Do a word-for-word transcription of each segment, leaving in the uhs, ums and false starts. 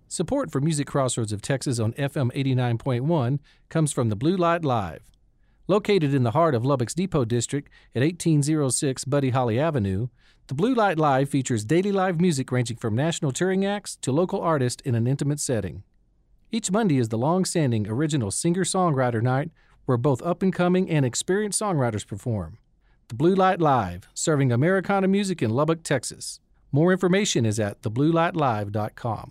Support for Music Crossroads of Texas on F M eighty-nine point one comes from the Blue Light Live. Located in the heart of Lubbock's Depot District at eighteen oh six Buddy Holly Avenue, the Blue Light Live features daily live music ranging from national touring acts to local artists in an intimate setting. Each Monday is the long-standing original singer-songwriter night where both up-and-coming and experienced songwriters perform. The Blue Light Live, serving Americana music in Lubbock, Texas. More information is at the blue light live dot com.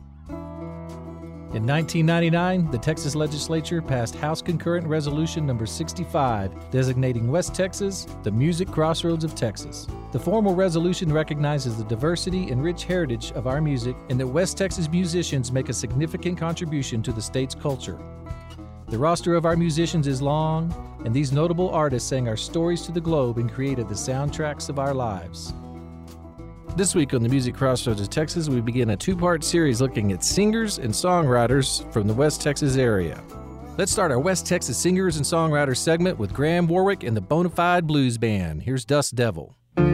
In nineteen ninety-nine, the Texas Legislature passed House Concurrent Resolution number sixty-five, designating West Texas the Music Crossroads of Texas. The formal resolution recognizes the diversity and rich heritage of our music and that West Texas musicians make a significant contribution to the state's culture. The roster of our musicians is long, and these notable artists sang our stories to the globe and created the soundtracks of our lives. This week on the Music Crossroads of Texas, we begin a two-part series looking at singers and songwriters from the West Texas area. Let's start our West Texas Singers and Songwriters segment with Graham Warwick and the Bonafide Blues Band. Here's Dust Devil.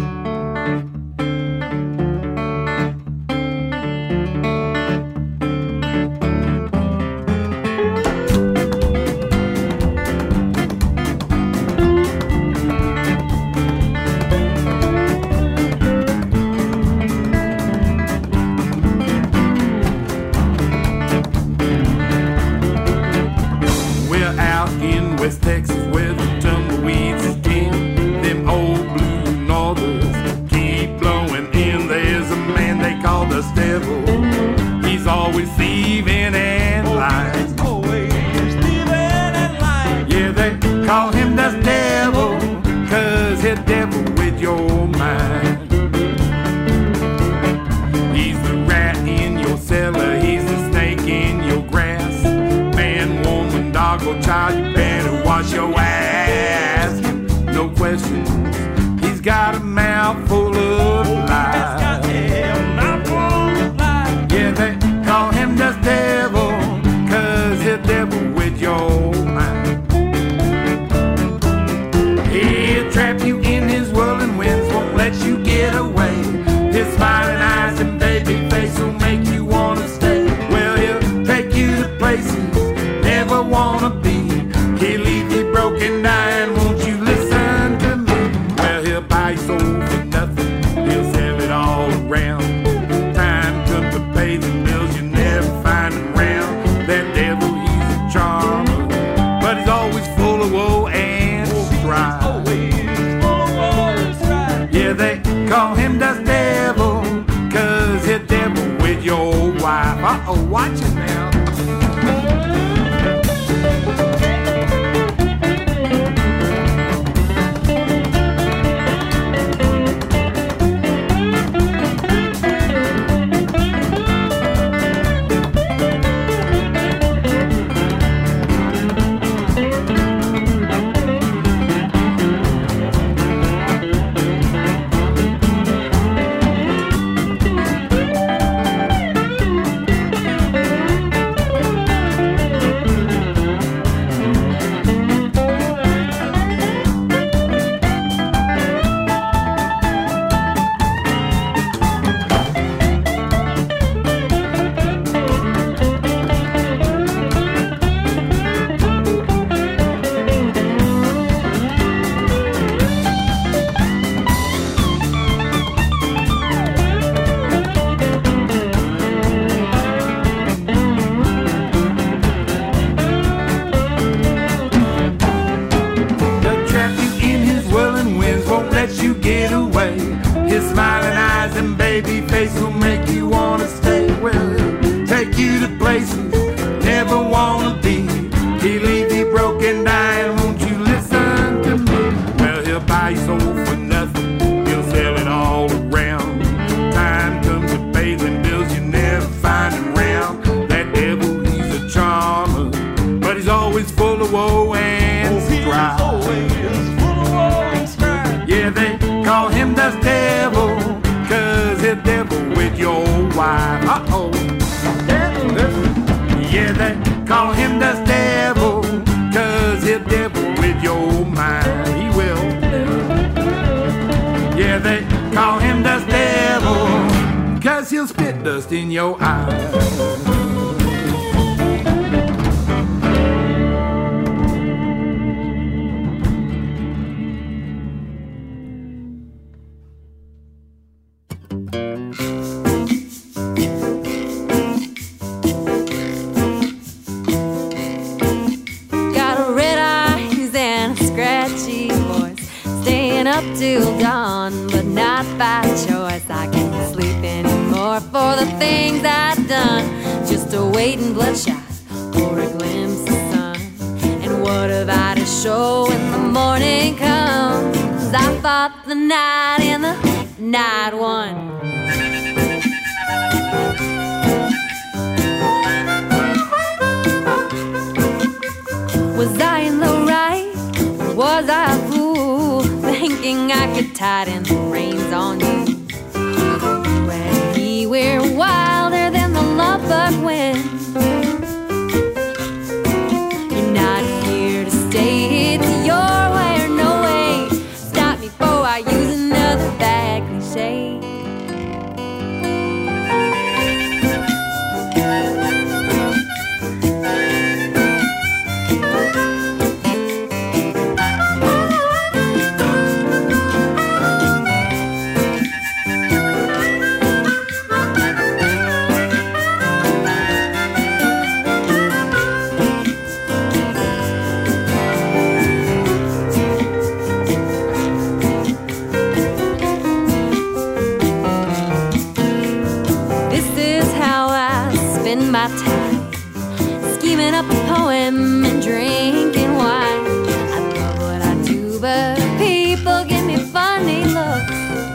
West Texas where the tumbleweeds skin, them old blue northers keep blowing in. There's a man they call Dust Devil. He's always thieving and lying. Always thieving and lying. Yeah, they call him Dust Devil, cause he'll devil with your mind. He's the rat in your cellar, he's the snake in your grass. Man, woman, dog, or child, you better wash your ass. No questions. He's got a mouth full of lies. Got a mouth full of lies. Yeah, they call him Dust Devil, cause he'll devil with your mind. He'll trap you in his whirling winds, won't let you get away. His smiling eyes and baby face will make you wanna stay. Well, he'll take you to places never wanna be. He'll leave you broken down, won't you listen to me? Well, he'll buy your soul for nothing, he'll sell it all around. Time comes to pay the bills, you never find him round. That devil, he's a charmer, but he's always full of woe and strife. Always full of woe and strife. Yeah, they call him Dust Devil, cause he'll devil with your wife. Uh-oh, watch it now. Uh-oh. Yeah, they call him Dust Devil, cause he'll devil with your mind. He will. Yeah, they call him Dust Devil, cause he'll spit dust in your eyes. waiting bloodshot for a glimpse of sun. And what about a show when the morning comes? I fought the night and the night won. Was I in the right? Or was I a fool thinking I could tighten the reins on you? You and me, we're wilder than the lovebug wind. You're not here to stay, it's your way or no way. Stop me before I use another bad cliche. My time scheming up a poem and drinking wine. I love what I do, but people give me funny looks.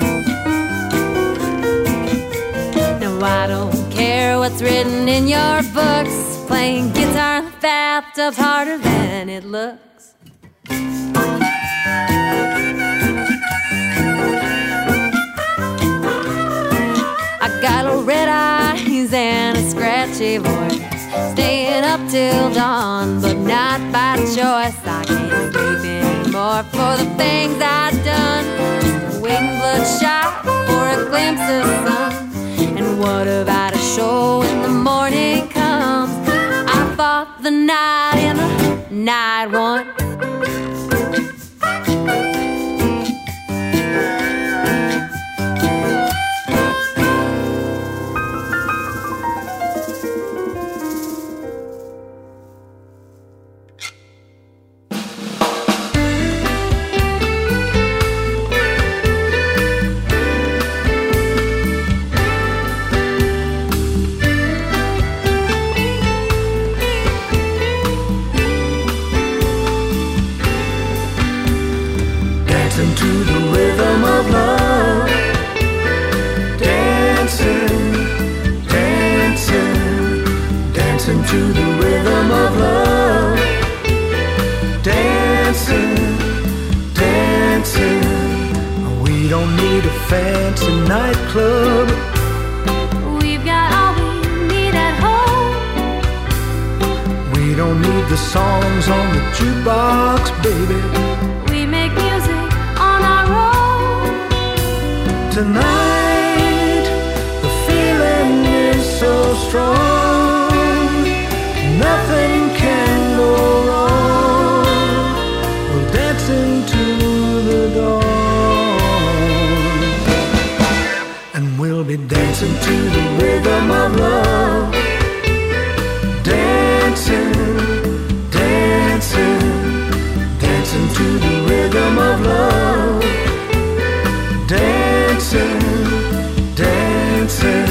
Now I don't care what's written in your books. Playing guitar in the bathtub's harder than it looks. I got a red eyes and a scratchy voice, staying up till dawn, but not by choice. I can't sleep anymore for the things I've done. Just waiting bloodshot for a glimpse of sun. And what about a show when the morning comes? I fought the night and the night won. To the rhythm of love, dancing, dancing, dancing to the rhythm of love, dancing, dancing. We don't need a fancy nightclub. We've got all we need at home. We don't need the songs on the jukebox, baby. We make music on our own. Tonight, the feeling is so strong, nothing can go wrong. We'll dance into the dawn, and we'll be dancing to the rhythm of love, dancing, dancing, dancing to the rhythm of love, dancing, dancing.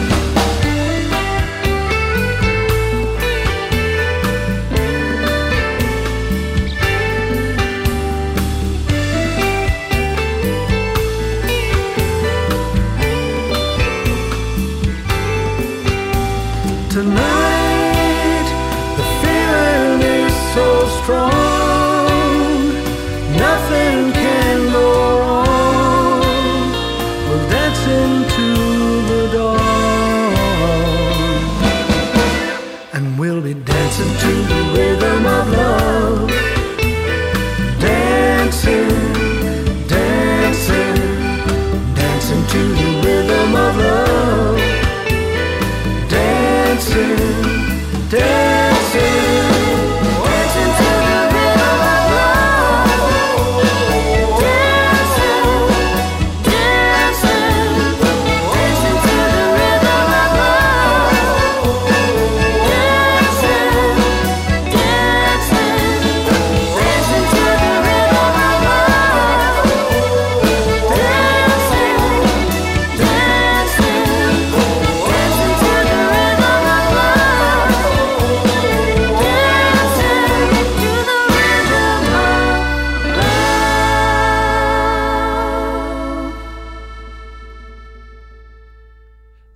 Tonight, the feeling is so strong, nothing can go wrong. We'll dance into the dawn, and we'll be dancing to the rhythm of love, dancing, dancing, dancing to the rhythm of love, dancing, dancing, dancing to the rhythm.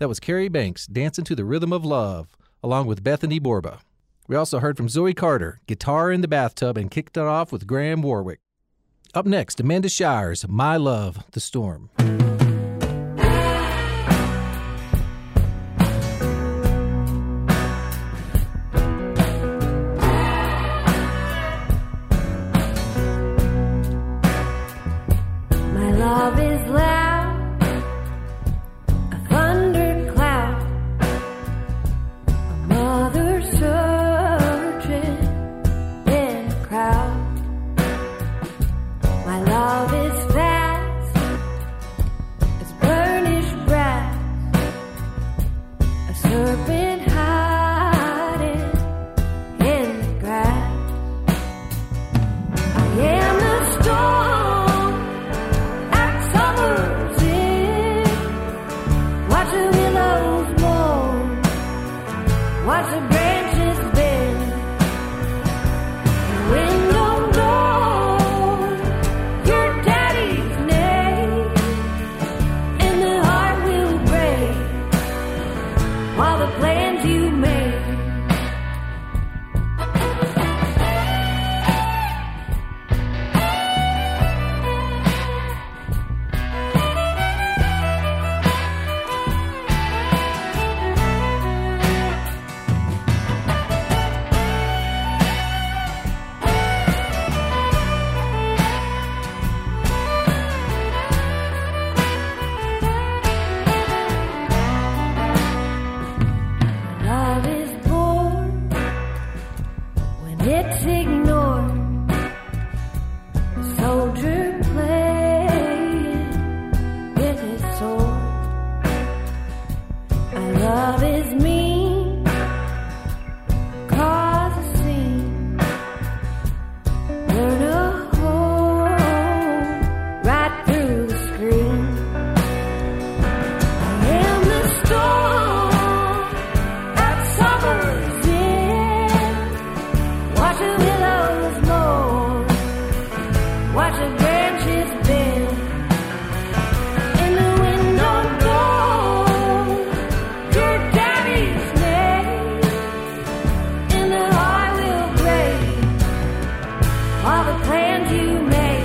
That was Carrie Banks, Dancing to the Rhythm of Love, along with Bethany Borba. We also heard from Zoe Carter, Guitar in the Bathtub, and kicked it off with Graham Warwick. Up next, Amanda Shires, My Love, The Storm. Love is loud, a thundercloud, a mother searching in a crowd. My love is fast as burnished brass, a serpent hiding in the grass. I am the storm. Watch the branches bend, the wind don't know your daddy's name, and the heart will break while the plans you made. It's ignored, a soldier playing with his sword. My love is mean, cause a scene, burn a hole right through the screen. I am the storm at summer's end. Watch the willows mourn, watch the branches bend, and the wind don't blow your daddy's name, and the heart will break all the plans you made.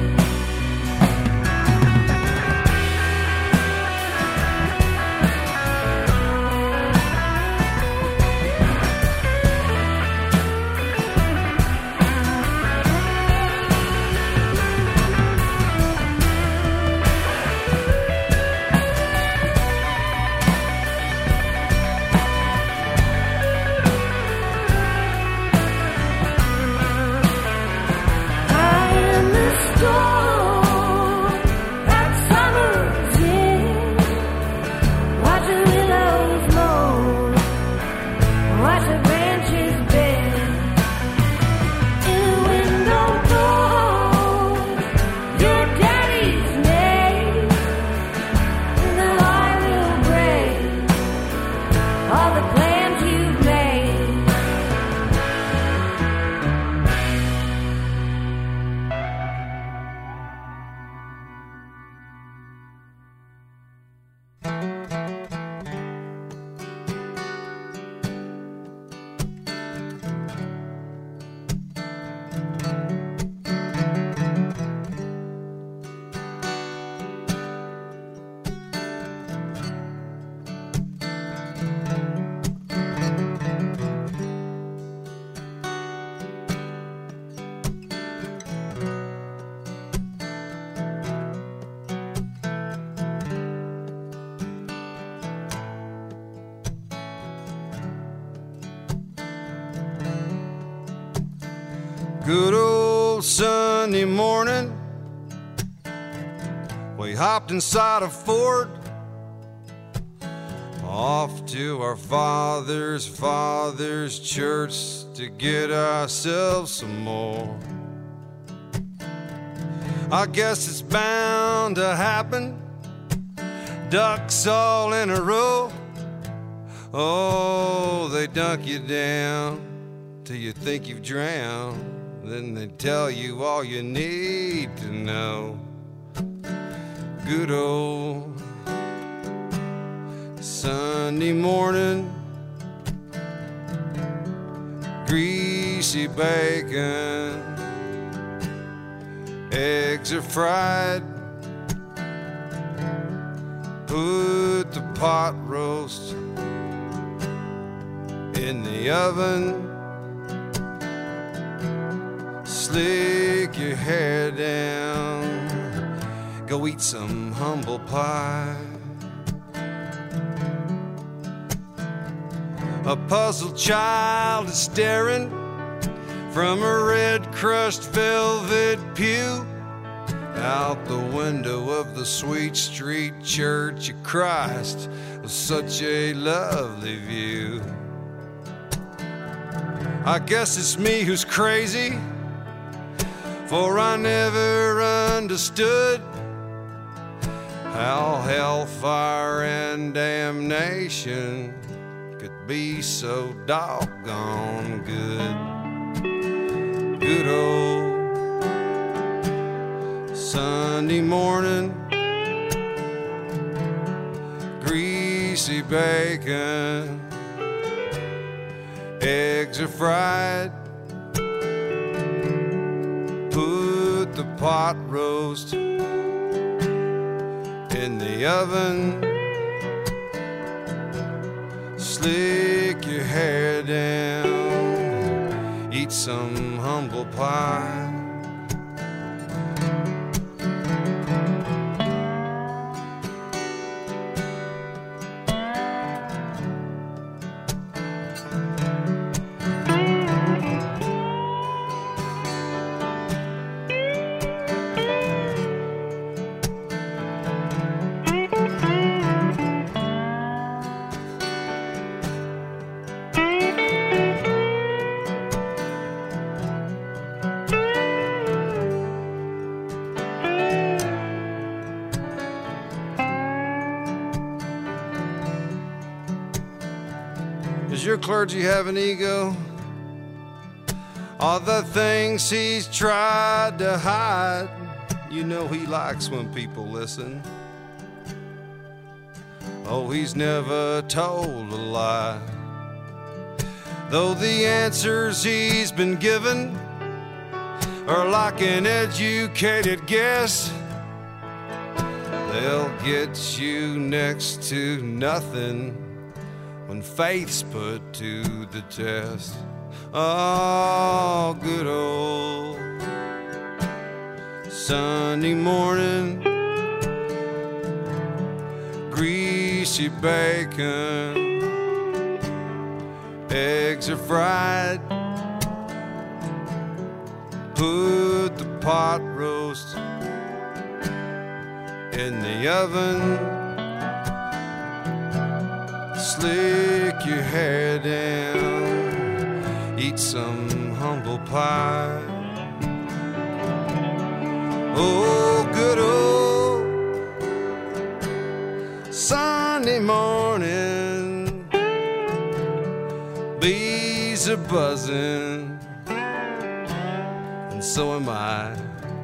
Good old Sunday morning, we hopped inside a Ford, off to our father's father's church to get ourselves some more. I guess it's bound to happen, ducks all in a row. Oh, they dunk you down till you think you've drowned. Then they tell you all you need to know. Good old Sunday morning, greasy bacon, eggs are fried, put the pot roast in the oven, slick your hair down, go eat some humble pie. A puzzled child is staring from a red crushed velvet pew out the window of the Sweet Street Church of Christ with such a lovely view. I guess it's me who's crazy, for I never understood how hellfire and damnation could be so doggone good. Good old Sunday morning, greasy bacon, eggs are fried, put the pot roast in the oven, slick your hair down, eat some humble pie. Does your clergy have an ego? All the things he's tried to hide, you know he likes when people listen. Oh, he's never told a lie. Though the answers he's been given are like an educated guess, they'll get you next to nothing when faith's put to the test. Oh, good old Sunday morning, greasy bacon, eggs are fried, put the pot roast in the oven, slick your hair down, eat some humble pie. Oh, good old Sunday morning, bees are buzzing, and so am I.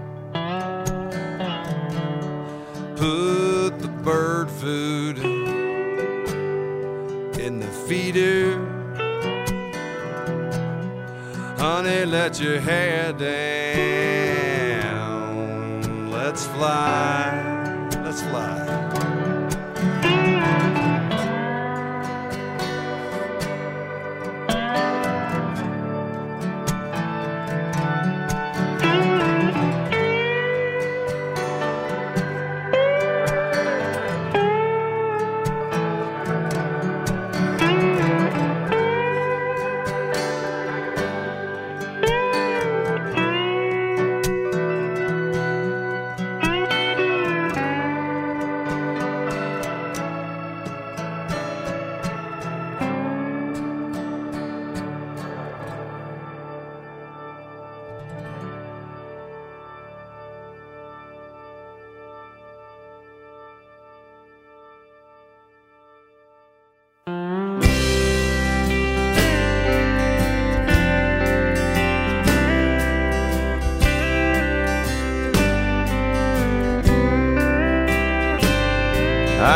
Put the bird food in the feeder, honey, let your hair down. Let's fly, let's fly.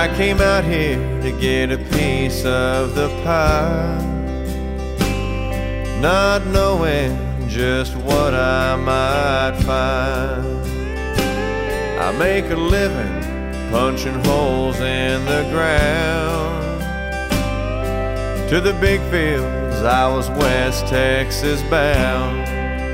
I came out here to get a piece of the pie, not knowing just what I might find. I make a living punching holes in the ground. To the big fields I was West Texas bound.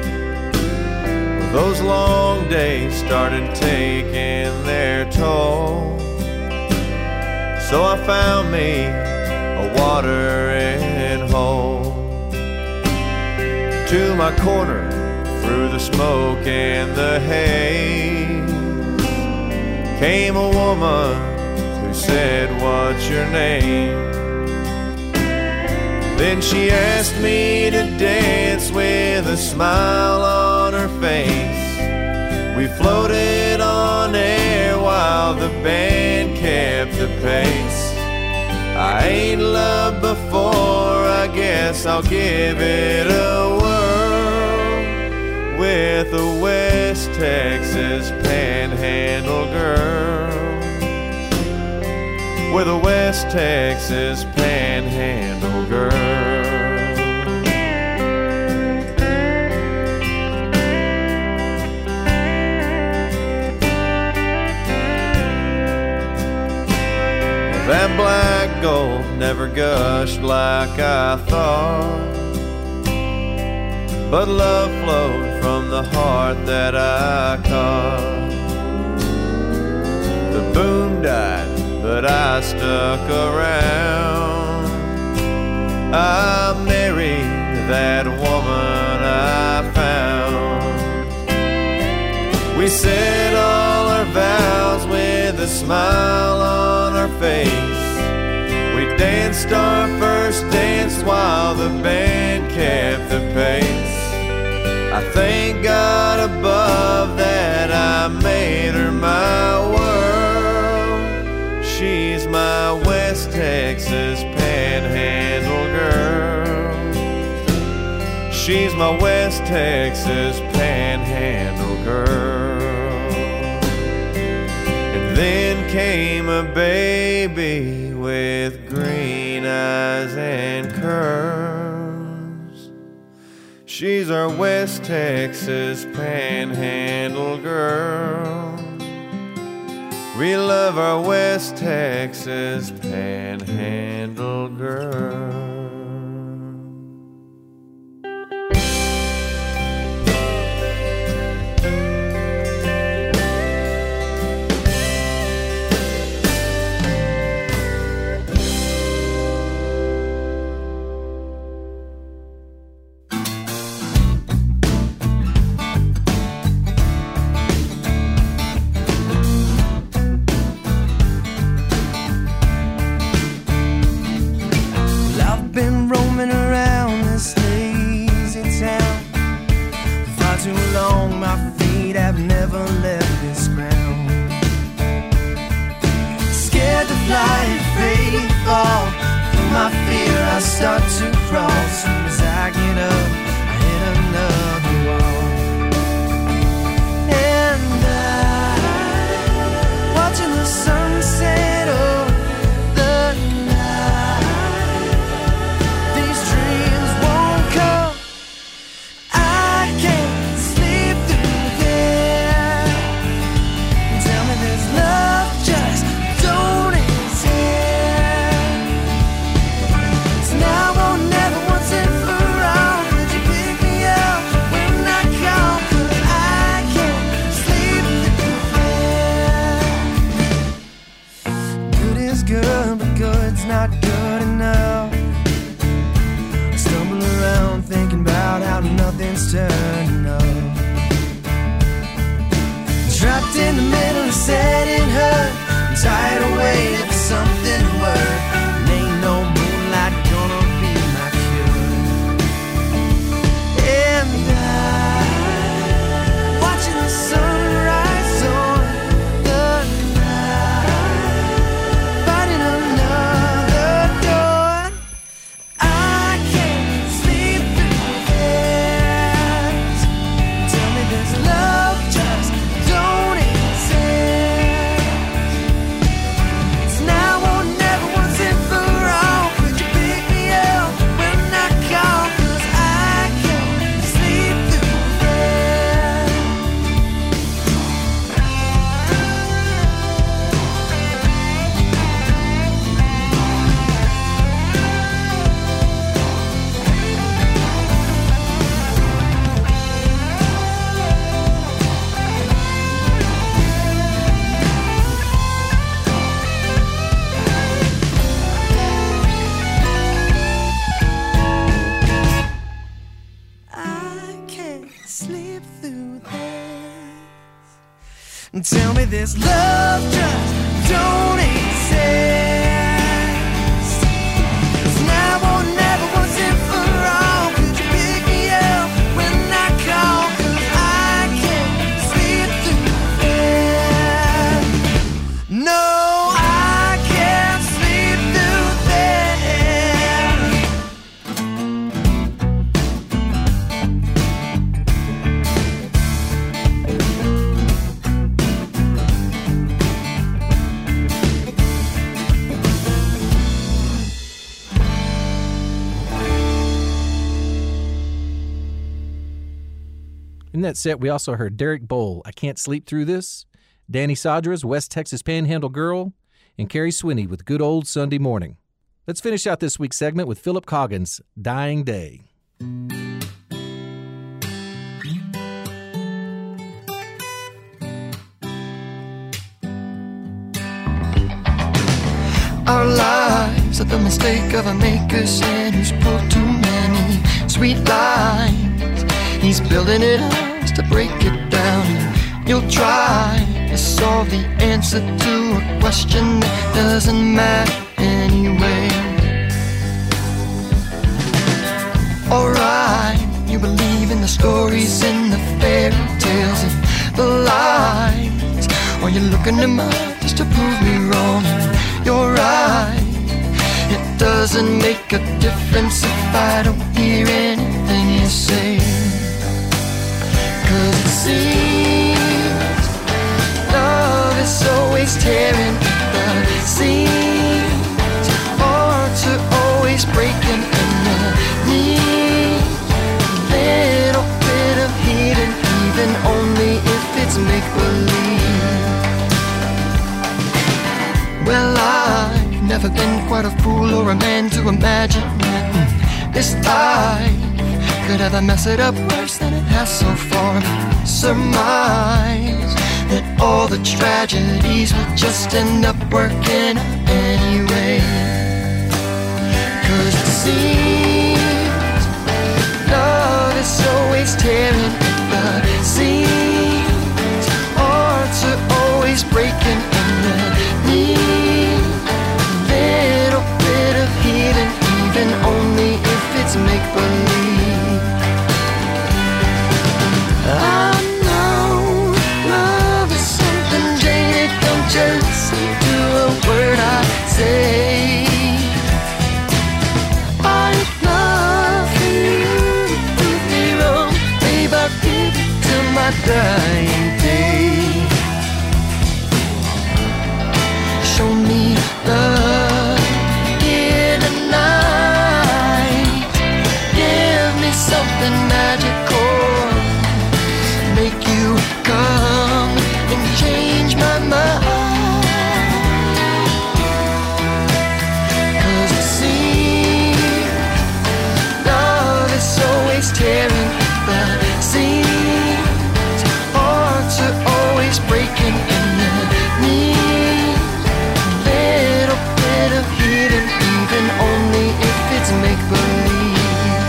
Those long days started taking their toll, so I found me a watering hole. To my corner, through the smoke and the haze, came a woman who said, "What's your name?" Then she asked me to dance with a smile on her face. We floated on air while the band kept the pace. I ain't loved before, I guess I'll give it a whirl with a West Texas panhandle girl. With a West Texas panhandle girl. That black gold never gushed like I thought, but love flowed from the heart that I caught. The boom died, but I stuck around. I married that woman I found. We said all our vows with a smile on our face. We danced our first dance while the band kept the pace. I thank God above that I made her my world. She's my West Texas panhandle girl. She's my West Texas panhandle girl. And then came a baby with green eyes and curls. She's our West Texas panhandle girl. We love our West Texas panhandle girl. Start to crawl. Soon as I get up, I hit another wall. And I, watching the sunset over the night, these dreams won't come. I can't sleep through them. Tell me there's love just don't exist. Now or never, once and for all, would you pick me up when I call? 'Cause I can't sleep through it. Good is good, but good's not good enough. I stumble around thinking about how nothing's turning up. Trapped in the middle and said it hurt. I'm tired of waiting for something to work. And ain't no moonlight gonna be my cure. And I, watching the sunrise on the night, finding another door. I can't sleep through this. Tell me there's love just don't exist. It's now Tell me this love just don't exist. 'Cause now or never, once and for all, could you pick me up when I call? 'Cause I can't sleep through it. No, I can't sleep through that. In that set, we also heard Derek Bowl, I Can't Sleep Through This, Danny Sadras, West Texas Panhandle Girl, and Carrie Swinney with Good Old Sunday Morning. Let's finish out this week's segment with Philip Coggins, Dying Day. Our lives are the mistake of a maker sin who's pulled too many sweet lines. He's building it up to break it down. You'll try to solve the answer to a question that doesn't matter anyway. Alright, you believe in the stories and the fairy tales and the lies, or you're looking them up just to prove me wrong. You're right, it doesn't make a difference if I don't hear anything you say. 'Cause it seems love is always tearing the seams, hearts are always breaking, and I need a little bit of healing, even only if it's make-believe. Well, I've never been quite a fool or a man to imagine that this life could ever mess it up worse than it has so far. Surmise that all the tragedies will just end up working out anyway. 'Cause it seems love is always tearing the seams, hearts are always breaking, and I need a little bit of healing, even only if it's make-believe. I know love is something jaded, don't just listen to a word I say. I'd love for you to prove me wrong, babe, I'll give it till my dying day. Show me love here tonight, give me something magical, make you come and change my mind. 'Cause it seems love is always tearing the seams, hearts are always breaking, and I need a little bit of healing, even only if it's make-believe.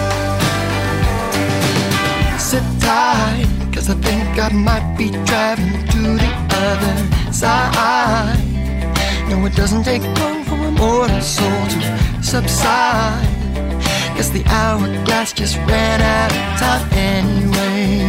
Sit tight, 'cause I think I might be driving to the other side. No, it doesn't take long for a mortal soul to subside. Guess the hourglass just ran out of time anyway.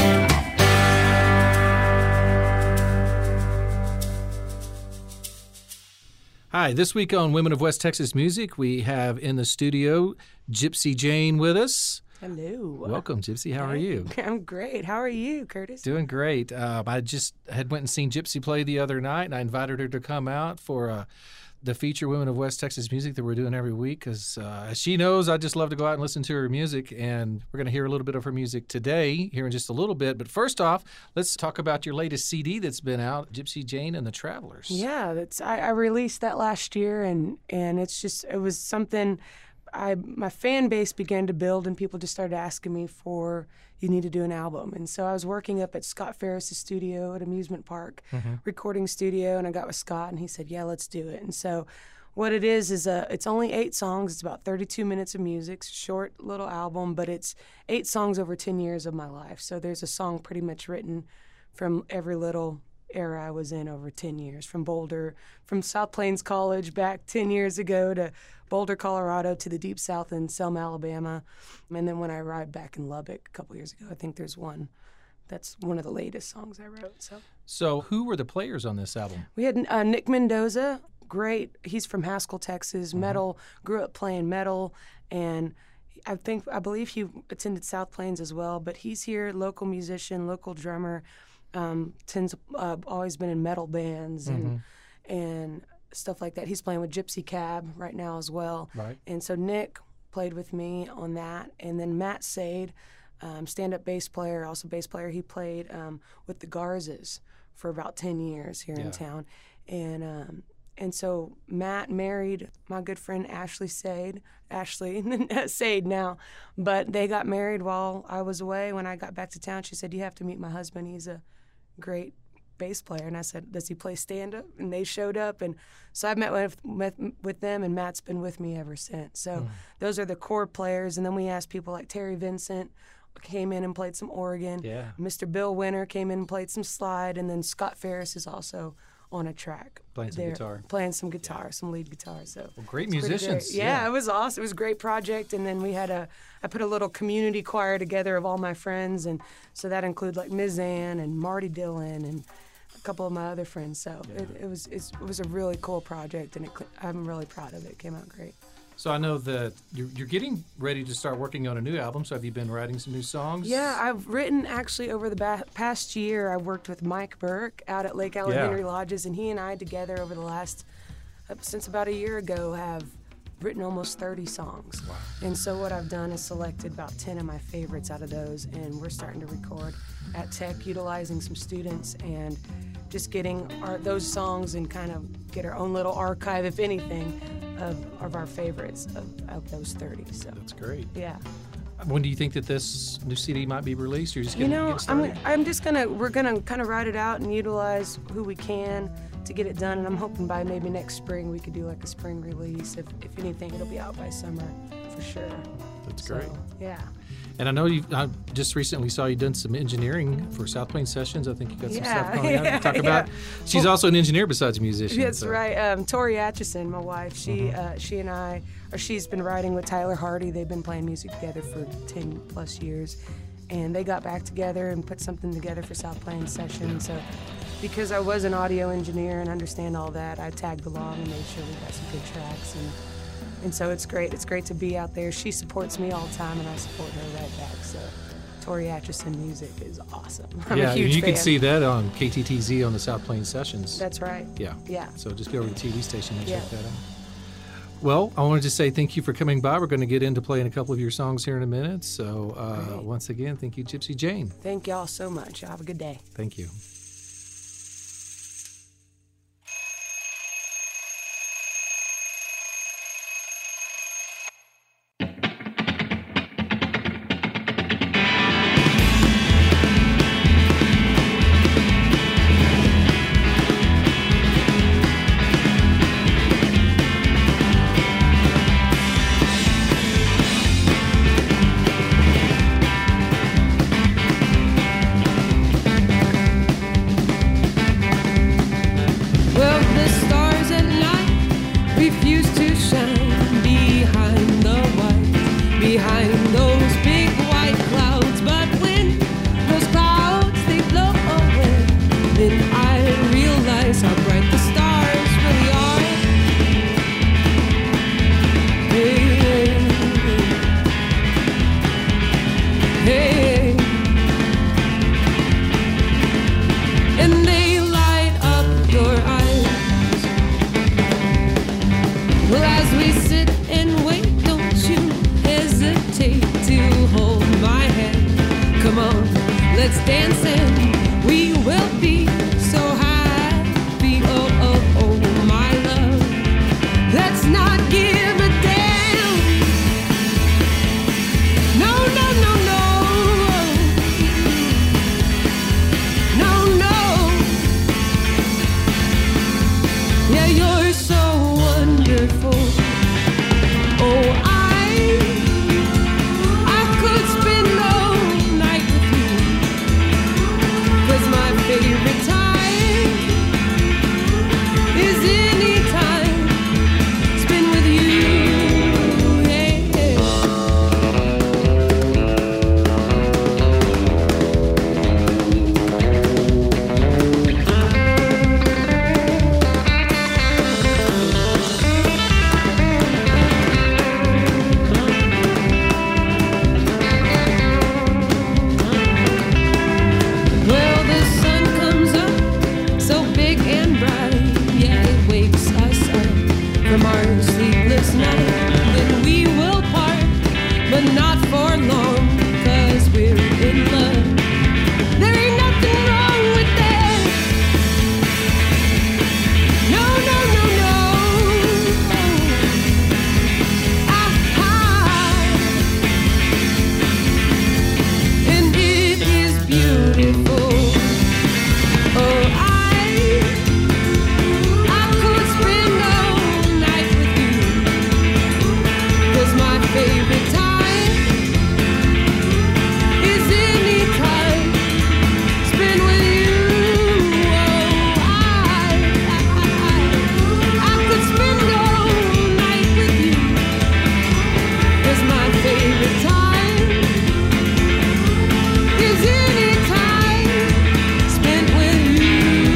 Hi, this week on Women of West Texas Music, we have in the studio Gypsy Jane with us. Hello. Welcome, Gypsy. How are you? I'm great. How are you, Curtis? Doing great. Uh, I just had went and seen Gypsy play the other night, and I invited her to come out for uh, the feature Women of West Texas Music that we're doing every week because, uh, as she knows, I just love to go out and listen to her music, and we're going to hear a little bit of her music today, here in just a little bit. But first off, let's talk about your latest C D that's been out, Gypsy Jane and the Travelers. Yeah, that's I, I released that last year, and and it's just it was something. I my fan base began to build, and people just started asking me for, you need to do an album. And so I was working up at Scott Ferris's studio at Amusement Park, mm-hmm. recording studio, and I got with Scott, and he said, yeah, let's do it. And so what it is is a, it's only eight songs. It's about thirty-two minutes of music. It's a short little album, but it's eight songs over ten years of my life. So there's a song pretty much written from every little era I was in over ten years, from Boulder, from South Plains College back ten years ago to Boulder, Colorado, to the Deep South in Selma, Alabama. And then when I arrived back in Lubbock a couple years ago, I think there's one that's one of the latest songs I wrote. So, So who were the players on this album? we had uh, Nick Mendoza, great. He's from Haskell, Texas, metal, grew up playing metal, and I think, I believe he attended South Plains as well, but he's here, local musician, local drummer, um, tends, uh, always been in metal bands and and stuff like that. He's playing with Gypsy Cab right now as well. Right. And so Nick played with me on that. And then Matt Sade, um, stand-up bass player, also bass player, he played um, with the Garzas for about ten years here Yeah. in town. And um, and so Matt married my good friend Ashley Sade, Ashley Sade now, but they got married while I was away. When I got back to town, she said, "You have to meet my husband. He's a great bass player." And I said, "Does he play stand-up?" And they showed up, and so I met with with, with them, and Matt's been with me ever since. So Mm. those are the core players, and then we asked people like Terry Vincent came in and played some organ. Yeah. Mister Bill Winter came in and played some slide, and then Scott Ferris is also on a track. Playing some there, guitar. Playing some guitar, some lead guitar. So Well, great it's pretty musicians. great. Yeah, it was awesome. It was a great project, and then we had a I put a little community choir together of all my friends, and so that included like Miz Ann and Marty Dillon and a couple of my other friends. So it, it was it's, it was a really cool project, and it, cl- I'm really proud of it. It came out great. So I know that you're, you're getting ready to start working on a new album. So have you been writing some new songs? Yeah, I've written actually over the ba- past year. I worked with Mike Burke out at Lake Allen Yeah. Henry Lodges, and he and I together over the last, uh, since about a year ago, have written almost thirty songs. Wow. And so what I've done is selected about ten of my favorites out of those, and we're starting to record at Tech, utilizing some students and just getting our, those songs and kind of get our own little archive, if anything, of, of our favorites of, of those thirty. So That's great. yeah. When do you think that this new C D might be released? You're just You getting, know, getting I'm, started? I'm just gonna, we're gonna kind of write it out and utilize who we can to get it done. And I'm hoping by maybe next spring we could do like a spring release. If, if anything, it'll be out by summer for sure. That's So, great. yeah. And I know you. I just recently saw you done some engineering for South Plains Sessions. I think you got some Yeah, stuff coming out. yeah, Talk yeah. about. She's also an engineer besides a musician. That's so. right. Um, Tori Atchison, my wife, she Mm-hmm. uh, she and I, or she's been writing with Tyler Hardy. They've been playing music together for ten plus years, and they got back together and put something together for South Plains Sessions. So, because I was an audio engineer and understand all that, I tagged along and made sure we got some good tracks. And and so it's great. It's great to be out there. She supports me all the time, and I support her right back. So. Tori Atchison music is awesome. I'm yeah, a huge you fan. can see that on K T T Z on the South Plains Sessions. That's right. yeah. Yeah. So just go over to the T V station and Yeah. check that out. Well, I wanted to say thank you for coming by. We're going to get into playing a couple of your songs here in a minute. So uh, Great. once again, thank you, Gypsy Jane. Thank y'all so much. Y'all have a good day. Thank you. Well, the stars at night refuse to shine behind the white, behind those big white clouds. But when those clouds they blow away, then I realize how bright the stars really are. Hey, hey, hey. And they light up your eyes. Well, as we sit and wait, don't you hesitate to hold my hand. Come on, let's dance and we will be so happy. Oh, oh, oh, my love. Let's not give a damn. No, no, no, no. No, no. Yeah, you're so wonderful. Oh, I, I could spend all night with you. for long, 'cause we're in love. There ain't nothing wrong with that. No, no, no, no. Ah, and it is beautiful. Oh, I, I could spend all night with you. 'Cause my favorite time is any time spent with you. Oh, I, I, I could spend all night with you. 'Cause my favorite time is any time spent with you.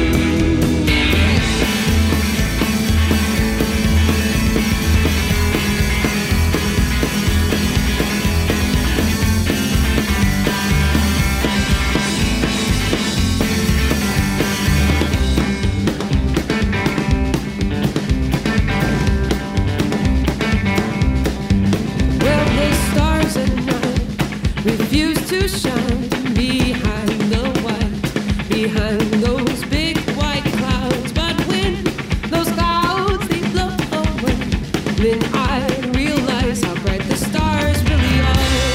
Well, the stars at night refuse to shine behind the white, behind those big white clouds. But when those clouds they blow away, then I realize how bright the stars really are.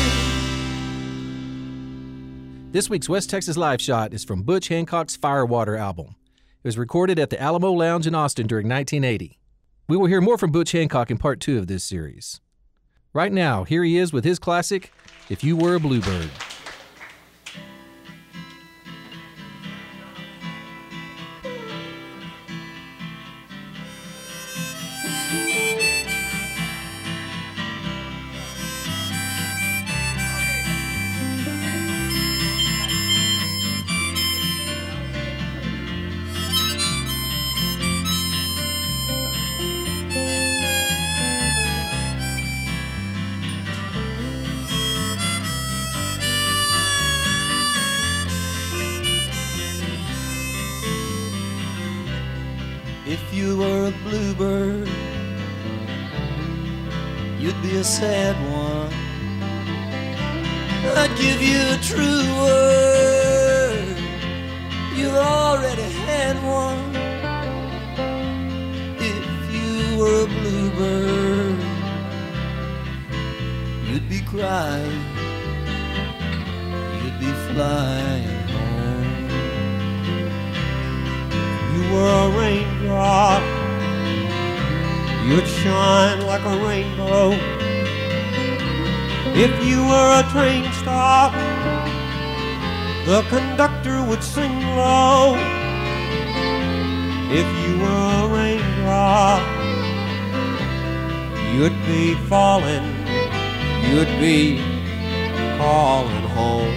This week's West Texas Live Shot is from Butch Hancock's Firewater album. It was recorded at the Alamo Lounge in Austin during nineteen eighty. We will hear more from Butch Hancock in part two of this series. Right now, here he is with his classic, If You Were a Bluebird. If you were a bluebird, you'd be a sad one. I'd give you a true word, you already had one. If you were a bluebird, you'd be crying, you'd be flying home. You were a raindrop, you'd shine like a rainbow. If you were a train stop, the conductor would sing low. If you were a raindrop, you'd be falling, you'd be calling home.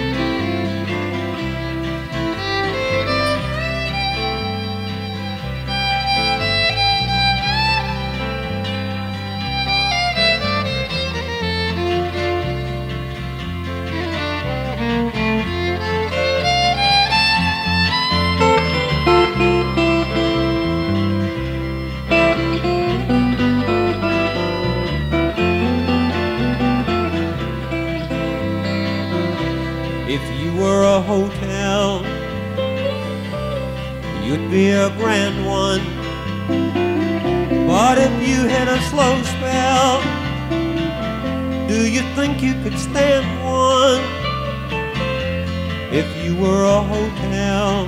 If you were a hotel, you'd be a grand one. But if you had a slow spell, do you think you could stand one? If you were a hotel,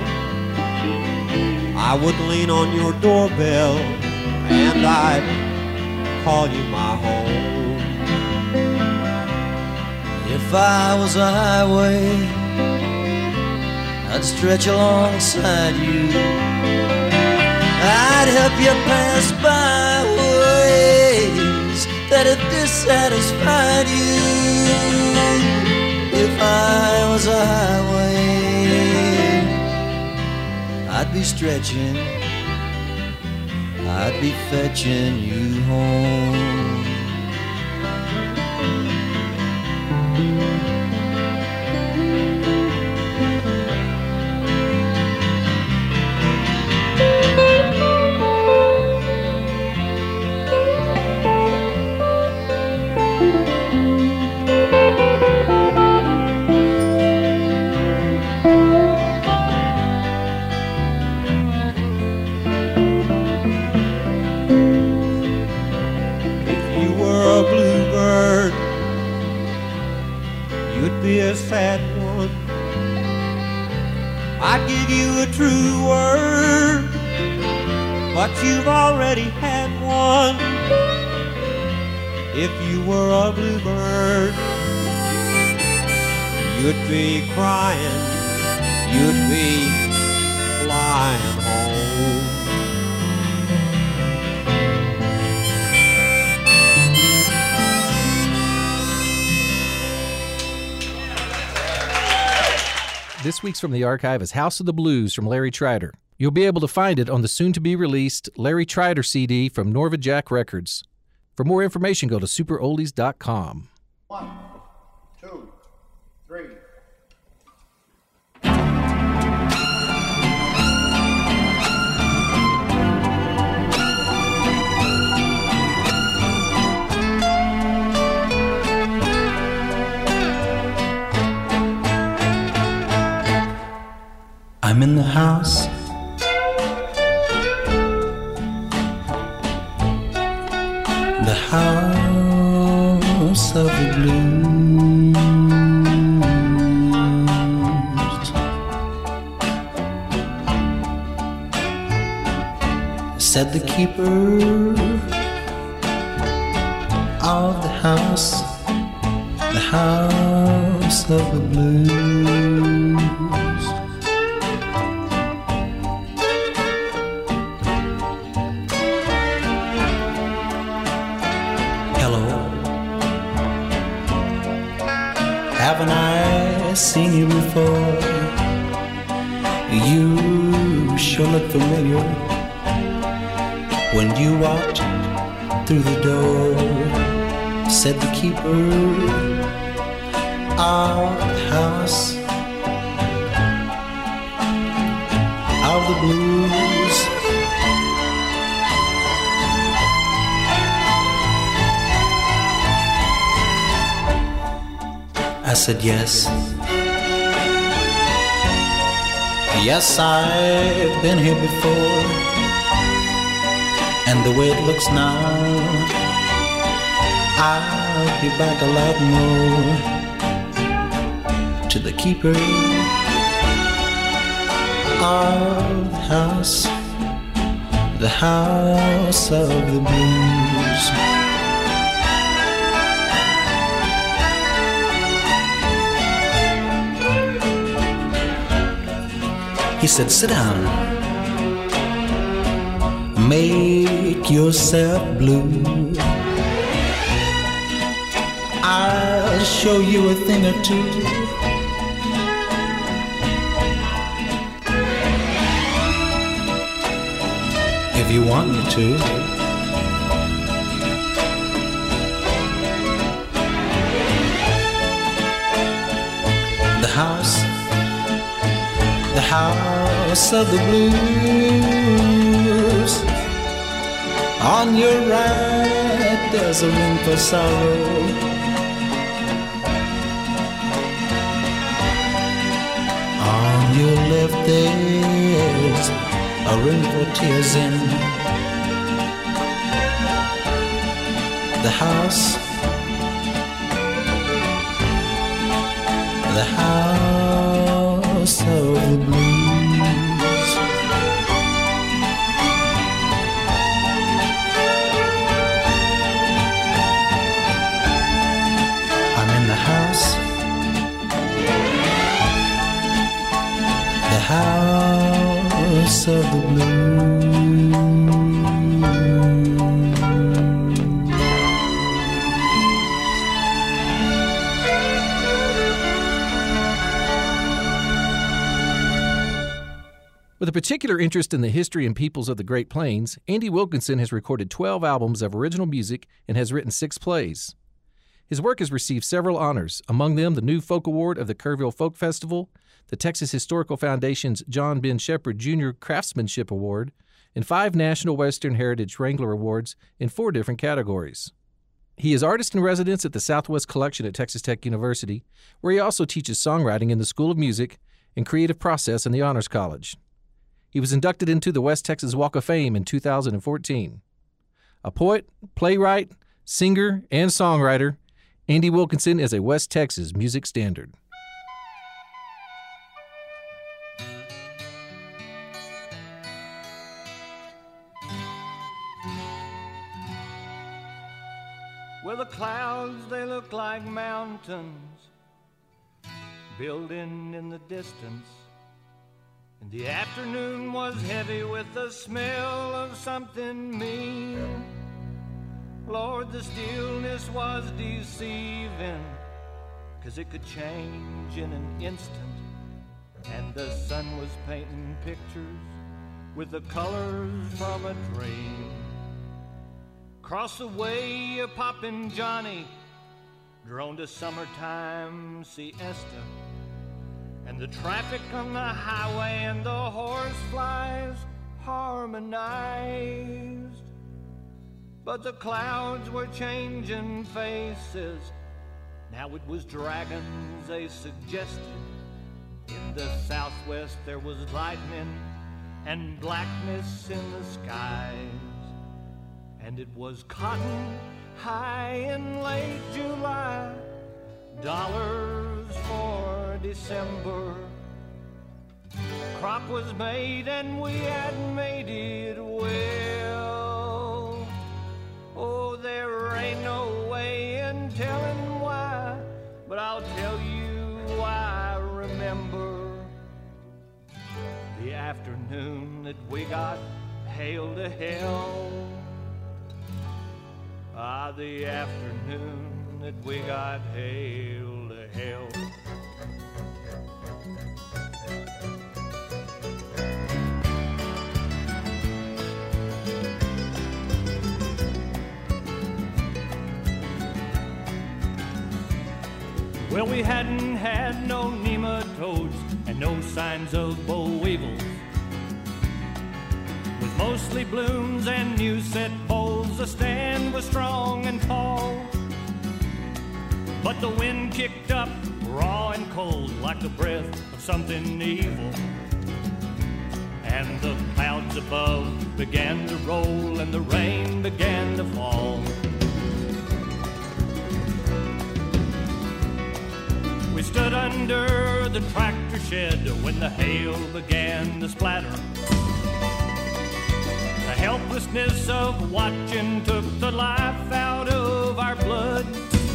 I would lean on your doorbell and I'd call you my home. If I was a highway, I'd stretch alongside you. I'd help you pass by ways that have dissatisfied you. If I was a highway, I'd be stretching, I'd be fetching you home. Thank you. you'd be a sad one. I'd give you a true word, but you've already had one. If you were a bluebird, you'd be crying, you'd be flying home. This week's From the Archive is House of the Blues from Larry Trider. You'll be able to find it on the soon-to-be-released Larry Trider C D from Norva Jack Records. For more information, go to super oldies dot com. One, two, three. I'm in the house, the house of the blues, said the keeper of the house, the house of the blues. Haven't I seen you before? You sure look familiar when you walked through the door, said the keeper of the house of the blues. I said yes. Yes, I've been here before, and the way it looks now, I'll be back a lot more. To the keeper of the house, the house of the blues. He said, sit down, make yourself blue. I'll show you a thing or two. If you want me to. The house, the house of the blues. On your right there's a room for sorrow. On your left there's a room for tears in. The house, the house of the blues. I'm in the house, the house of the blues. With a particular interest in the history and peoples of the Great Plains, Andy Wilkinson has recorded twelve albums of original music and has written six plays. His work has received several honors, among them the New Folk Award of the Kerrville Folk Festival, the Texas Historical Foundation's John Ben Shepherd Junior Craftsmanship Award, and five National Western Heritage Wrangler Awards in four different categories. He is artist in residence at the Southwest Collection at Texas Tech University, where he also teaches songwriting in the School of Music and Creative Process in the Honors College. He was inducted into the West Texas Walk of Fame in two thousand fourteen. A poet, playwright, singer, and songwriter, Andy Wilkinson is a West Texas music standard. Well, the clouds, they look like mountains building in the distance. And the afternoon was heavy with the smell of something mean. Lord, the stillness was deceiving, 'cause it could change in an instant. And the sun was painting pictures with the colors from a dream. Across the way, a poppin' Johnny droned a summertime siesta. And the traffic on the highway and the horseflies harmonized. But the clouds were changing faces. Now it was dragons, they suggested. In the southwest there was lightning and blackness in the skies. And it was cotton high in late July, dollars for December. Crop was made and we had made it well. Oh, there ain't no way in telling why, but I'll tell you why I remember the afternoon that we got hailed to hell. Ah, the afternoon that we got hailed to hell. Well, we hadn't had no nematodes and no signs of boll weevils. With mostly blooms and new set bowls, the stand was strong and tall. But the wind kicked up raw and cold like the breath of something evil. And the clouds above began to roll and the rain began to fall. We stood under the tractor shed when the hail began to splatter. The helplessness of watching took the life out of our blood.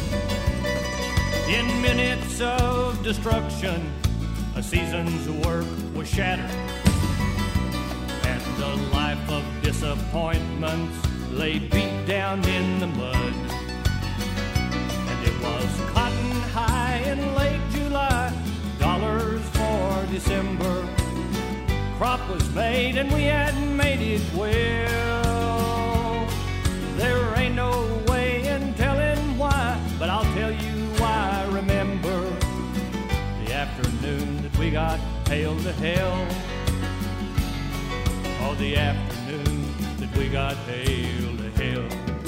In minutes of destruction, a season's work was shattered. And the life of disappointments lay beat down in the mud. And it was cotton high in late July, dollars for December. Crop was made and we hadn't made it well. There ain't no way in telling why, but I'll tell you why I remember the afternoon that we got hailed to hell. Oh, the afternoon that we got hailed to hell.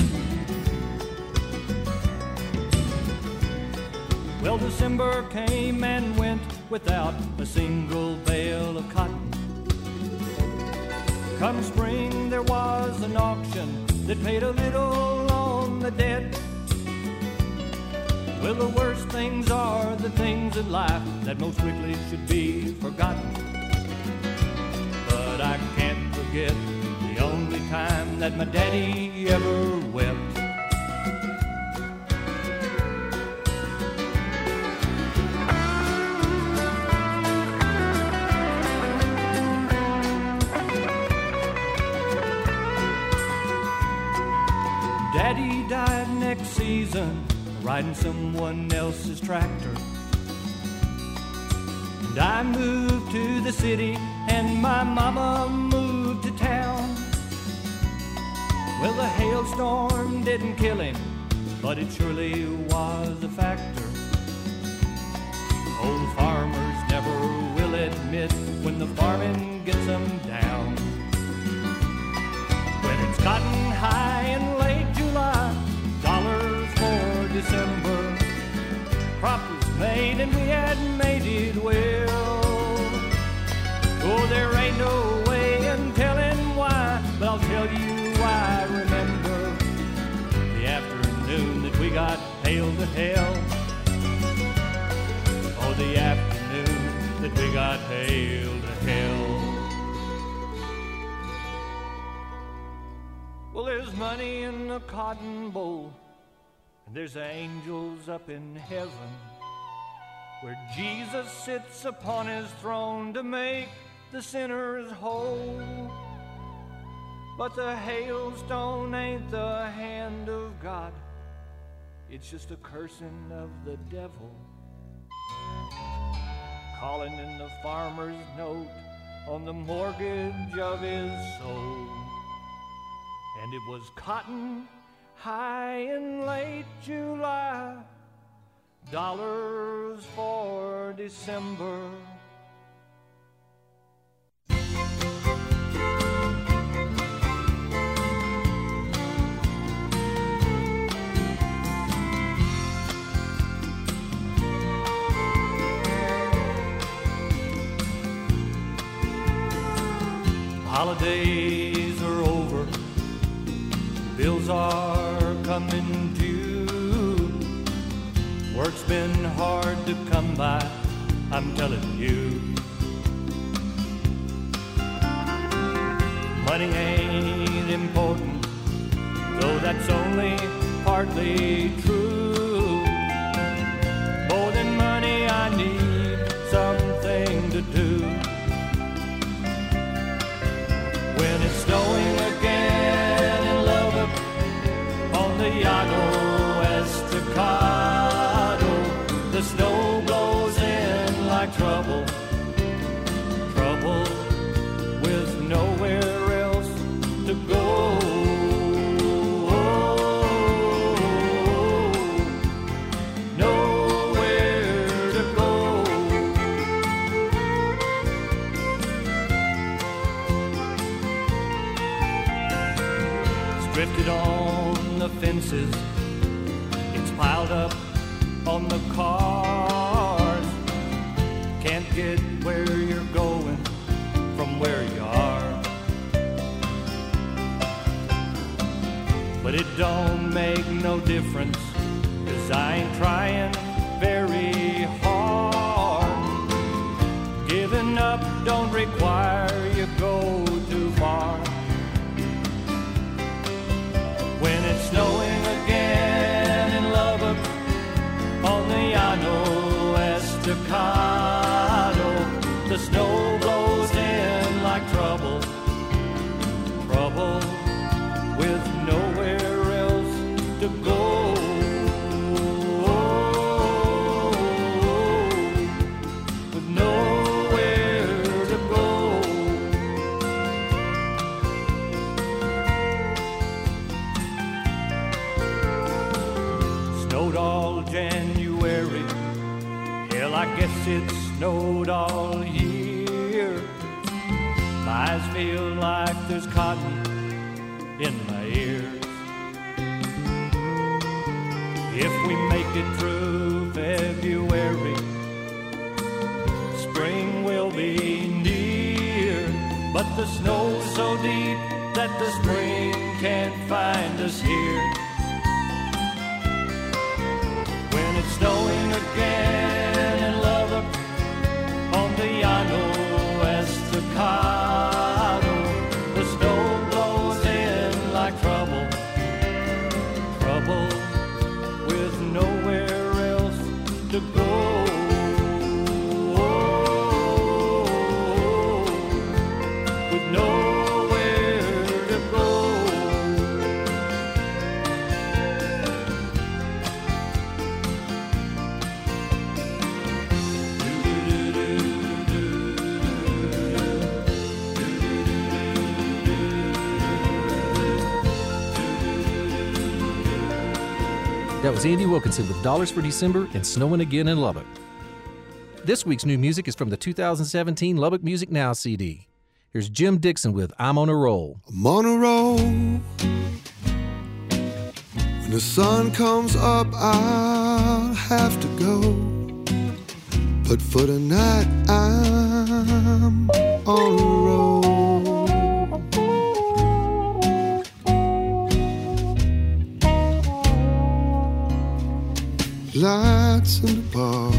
Well, December came and went without a single bale of cotton. Come spring, there was an auction that paid a little on the debt. Well, the worst things are the things in life that most quickly should be forgotten. But I can't forget the only time that my daddy ever wept. Daddy died next season, riding someone else's tractor. And I moved to the city, and my mama moved to town. Well, the hailstorm didn't kill him, but it surely was a factor. Old farmers never will admit when the farming gets them down. When it's cotton high in late July, dollars for December. Crop was made and we hadn't made it well. Oh, there ain't no way in telling why, but I'll tell you why I remember the afternoon that we got hailed hailed to hell. Oh, the afternoon that we got hailed to hell. Well, there's money in the cotton bowl, and there's angels up in heaven, where Jesus sits upon his throne to make the sinners whole. But the hailstone ain't the hand of God, it's just a cursing of the devil, calling in the farmer's note on the mortgage of his soul. And it was cotton high in late July, dollars for December. Holidays are over, bills are coming due. Work's been hard to come by, I'm telling you. Money ain't important, though that's only partly true. More than money, I need something to do. When it's snowing again in Lubbock on the Llano Estacado, the snow blows in like trouble, trouble with nowhere else to go. Nowhere to go. Drifted on the fences, it's piled up on the cars. Can't get where you're going from where you are. But it don't make no difference, 'cause I ain't trying very hard. Giving up don't require you go too far. When it's snowing again in Lubbock on the Llano Estacado, the snow blows in like trouble, trouble with nowhere else to go. With nowhere to go. Snowed all January, hell, I guess it snowed all year. My eyes feel like there's cotton in my ears. If we make it through February, spring will be near. But the snow's so deep that the spring can't find us here. When it's snowing again in Lubbock on the Llano Estacado, the snow blows in like trouble, trouble with nowhere else to go. With nowhere to go. That was Andy Wilkinson with Dollars for December and Snowing Again in Lubbock. This week's new music is from the two thousand seventeen Lubbock Music Now C D. Here's Jim Dixon with I'm on a Roll. I'm on a roll. When the sun comes up, I'll have to go. But for tonight, I'm on a roll. lights in the bar,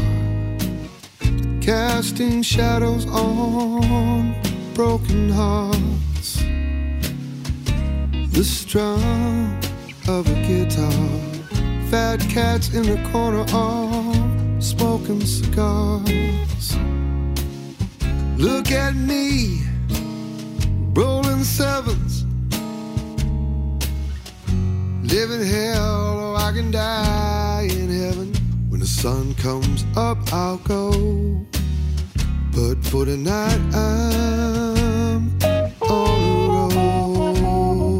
casting shadows on broken hearts. The strum of a guitar, fat cats in the corner all smoking cigars. Look at me, rolling sevens, living hell, or I can die in heaven. When the sun comes up, I'll go, but for tonight I'm on the road.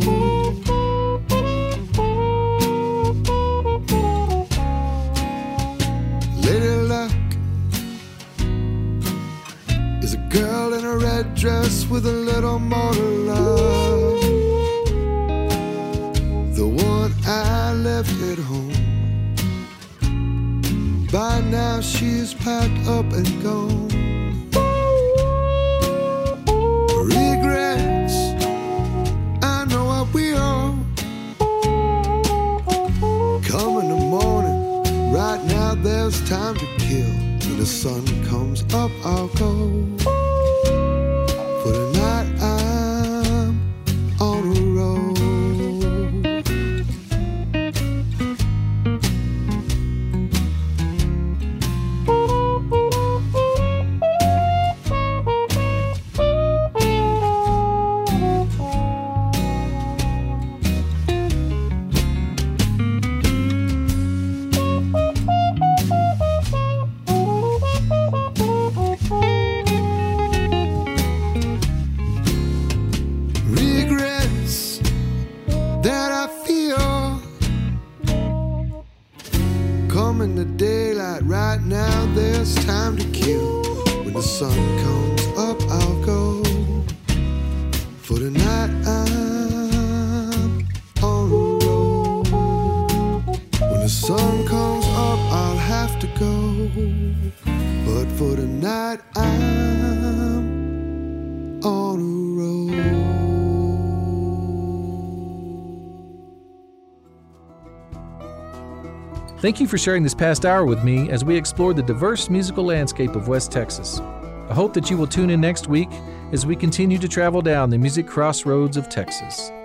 Lady Luck is a girl in a red dress with a little more to love. The one I left at home. By now she's packed up and gone. Regrets, I know I will. Come in the morning, right now there's time to kill. When the sun comes up, I'll go. For tonight I'm on the road. In the daylight, right now there's time to kill. When the sun comes up, I'll go. For tonight I'm on the road. When the sun comes up, I'll have to go. But for tonight I'm on the road. Thank you for sharing this past hour with me as we explored the diverse musical landscape of West Texas. I hope that you will tune in next week as we continue to travel down the music crossroads of Texas.